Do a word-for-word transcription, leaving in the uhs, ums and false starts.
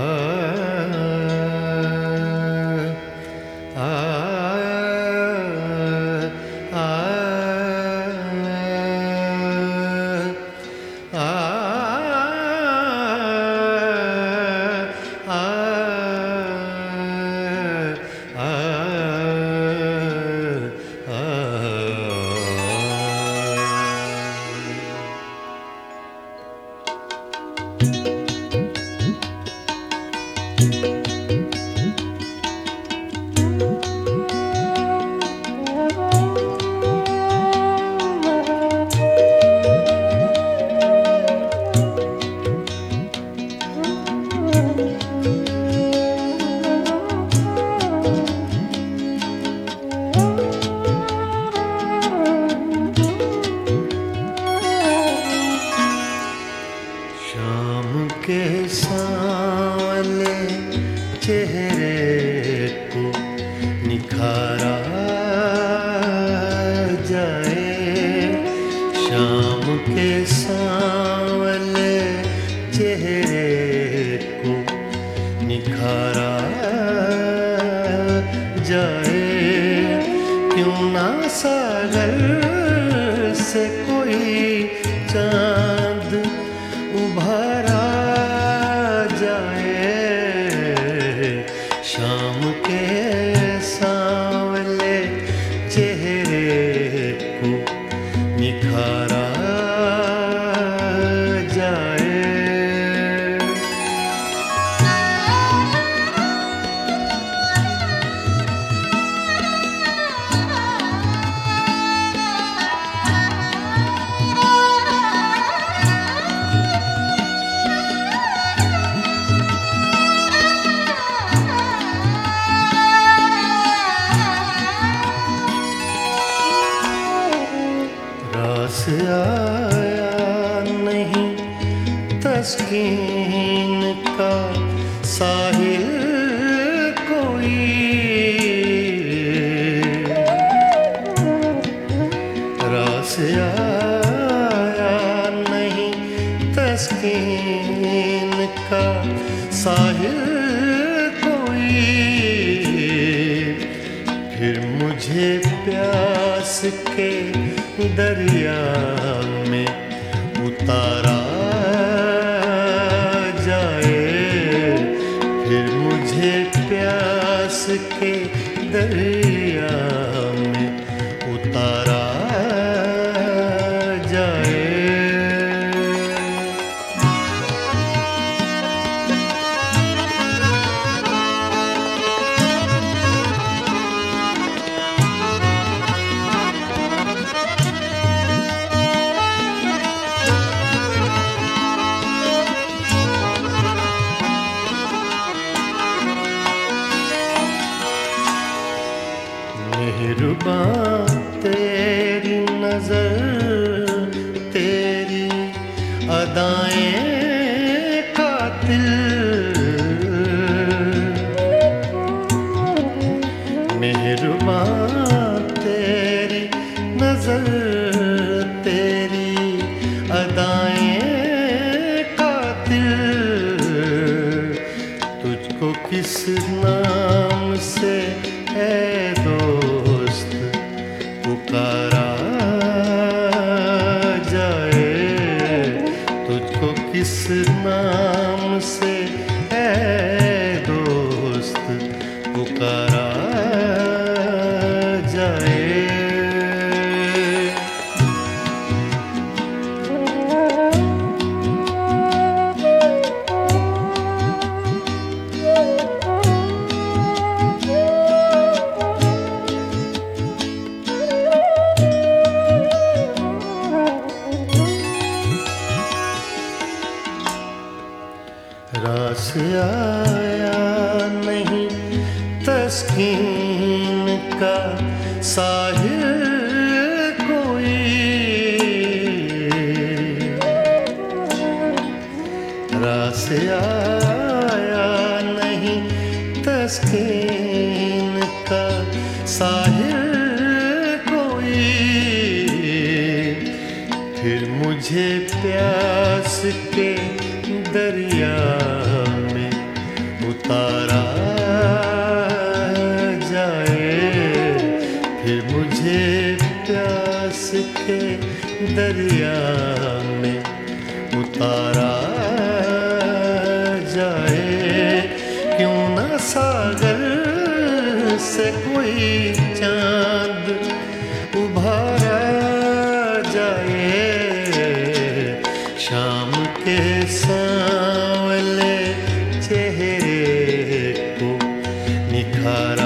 चेहरे को निखारा जाए, शाम के सांवले चेहरे को निखारा जाए। क्यों ना सागर से कोई चांद उभारा जाए, शाम के सांवले चेहरे को निखारा जाए। रास आया नहीं तस्कीन का साहिल कोई, रास आया नहीं तस्कीन का साहिल कोई। फिर मुझे प्यास के दरिया में उतारा जाए, फिर मुझे प्यास के दरिया में उतारा जाए। मेहरबान तेरी नजर, तेरी अदाएं कातिल, मेहरबान तेरी नजर, तेरी अदाएं कातिल। तुझको किस नाम से है दोस्त पुकारा जाए, तुझको किस नाम से है दोस्त पुकारा जाए। रास आया नहीं तस्कीन का साहिल कोई, रास आया नहीं तस्कीन का साहिल कोई। फिर मुझे प्यास के दरिया में दरिया में उतारा जाए। क्यों ना सागर से कोई चांद उभारा जाए। शाम के सांवले चेहरे को निखारा